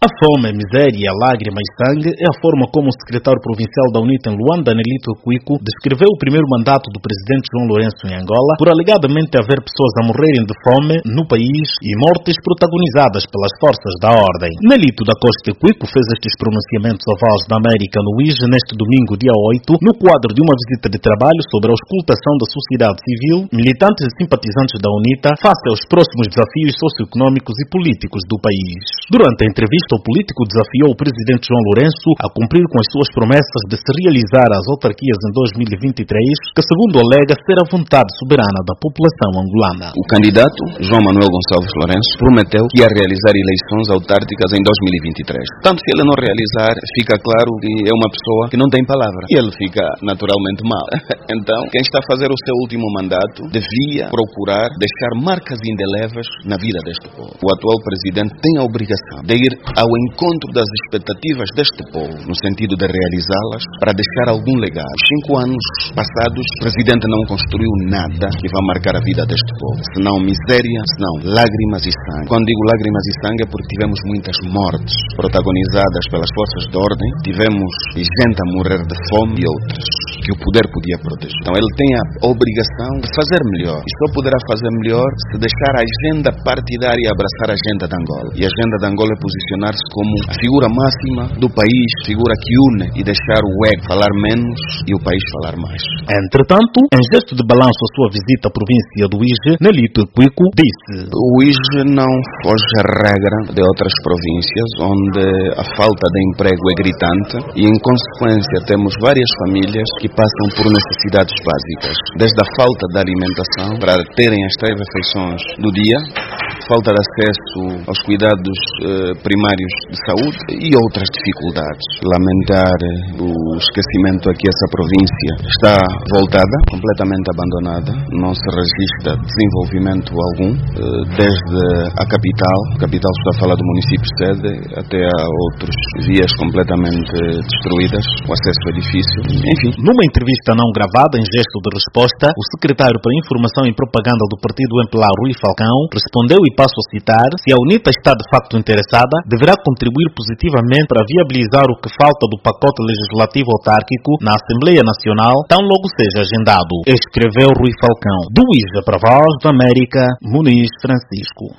A fome, a miséria, a lágrima e sangue é a forma como o secretário provincial da UNITA em Luanda, Nelito Equico, descreveu o primeiro mandato do presidente João Lourenço em Angola por alegadamente haver pessoas a morrerem de fome no país e mortes protagonizadas pelas forças da ordem. Nelito da Costa Equico fez estes pronunciamentos à Voz da América no IJ neste domingo, dia 8, no quadro de uma visita de trabalho sobre a auscultação da sociedade civil, militantes e simpatizantes da UNITA face aos próximos desafios socioeconômicos e políticos do país. Durante a entrevista, o político desafiou o presidente João Lourenço a cumprir com as suas promessas de se realizar as autarquias em 2023, que segundo alega ser a vontade soberana da população angolana. O candidato João Manuel Gonçalves Lourenço prometeu que ia realizar eleições autárquicas em 2023. Tanto se ele não realizar, fica claro que é uma pessoa que não tem palavra e ele fica naturalmente mal. Então, quem está a fazer o seu último mandato devia procurar deixar marcas indeléveis na vida deste povo. O atual presidente tem a obrigação de ir ao encontro das expectativas deste povo, no sentido de realizá-las, para deixar algum legado. 5 anos passados, o presidente não construiu nada que vá marcar a vida deste povo, senão miséria, senão lágrimas e sangue. Quando digo lágrimas e sangue é porque tivemos muitas mortes protagonizadas pelas forças de ordem, tivemos gente a morrer de fome e outras que o poder podia proteger. Então ele tem a obrigação de fazer melhor, e só poderá fazer melhor se deixar a agenda partidária abraçar a agenda de Angola. E a agenda de Angola é posicionar-se como a figura máxima do país, figura que une, e deixar o ego falar menos e o país falar mais. Entretanto, em gesto de balanço à sua visita à província do IJ, Nelito Equico disse: o IJ não foge à regra de outras províncias, onde a falta de emprego é gritante e, em consequência, temos várias famílias que passam por necessidades básicas, desde a falta de alimentação para terem as 3 refeições do dia, falta de acesso aos cuidados primários de saúde e outras dificuldades. Lamentar o esquecimento a que essa província está voltada, completamente abandonada, não se registra desenvolvimento algum, desde a capital está a falar do município sede, até a outras vias completamente destruídas, o acesso é difícil, enfim. Numa entrevista não gravada, em gesto de resposta, o secretário para Informação e Propaganda do Partido MPLA, Rui Falcão, respondeu, e passo a citar: se a UNITA está de facto interessada, deverá contribuir positivamente para viabilizar o que falta do pacote legislativo autárquico na Assembleia Nacional, tão logo seja agendado, escreveu Rui Falcão. Do IJ para a Voz da América, Muniz Francisco.